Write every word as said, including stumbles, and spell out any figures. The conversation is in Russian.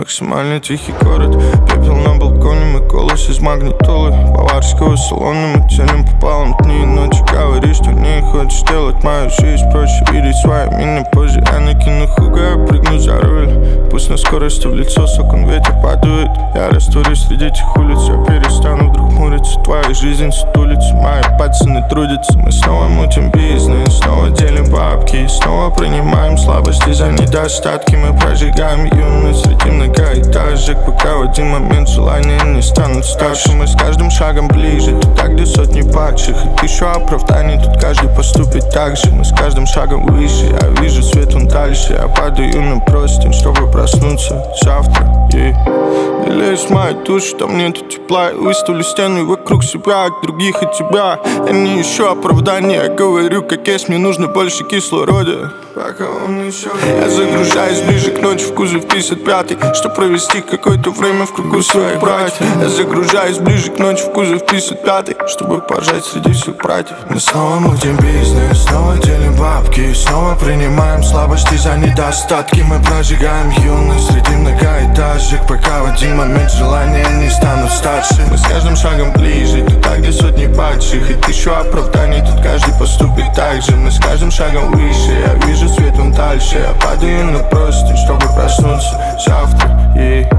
максимально тихий город. Пепел на балконе, мы колос из магнитолы. Баварского салона мы целим пополам дни и ночи. Говоришь, что не хочешь делать мою жизнь проще. Видеть свои мины позже, я накину хуга, я прыгну за руль. Пусть на скорости в лицо с окон ветер подует. Я растворюсь среди этих улиц, я перестану вдруг хмуриться. Твоя жизнь сутулится, мои пацаны трудятся. Мы снова мутим бизнес, снова делим бабки. Снова принимаем слабости за недостатки. Мы прожигаем юность среди многоэтажек, пока в один момент желания не станут старше. Мы с каждым шагом ближе, туда, где сотни падших. И тысячу оправданий, тут каждый поступит так же. Мы с каждым шагом выше, я вижу свет, он дальше. Я падаю на простынь, чтобы проснуться завтра, yeah. Делюсь моей души, там нету тепла. Я выставлю стены вокруг себя, от других и тебя. Я не ищу оправдания, я говорю, как есть. Мне нужно больше кислорода, пока он еще. Я загружаюсь ближе к ночи в кузов пятьдесят пятый, чтобы провести какое-то время в кругу своих братьев. Я загружаюсь ближе к ночи в кузов пятьдесят пятый, чтобы пожать среди всех братьев. Мы снова мутим бизнес, снова делим бабки. Снова принимаем слабости за недостатки. Мы прожигаем юность среди многоэтажек, пока в один момент желания не станут старше. Мы с каждым шагом ближе, туда, где сотни падших. И тысячу оправданий, тут каждый поступит так же. Мы с каждым шагом выше, я вижу свет, он дальше. Я падаю на простынь, чтобы проснуться завтра, yeah.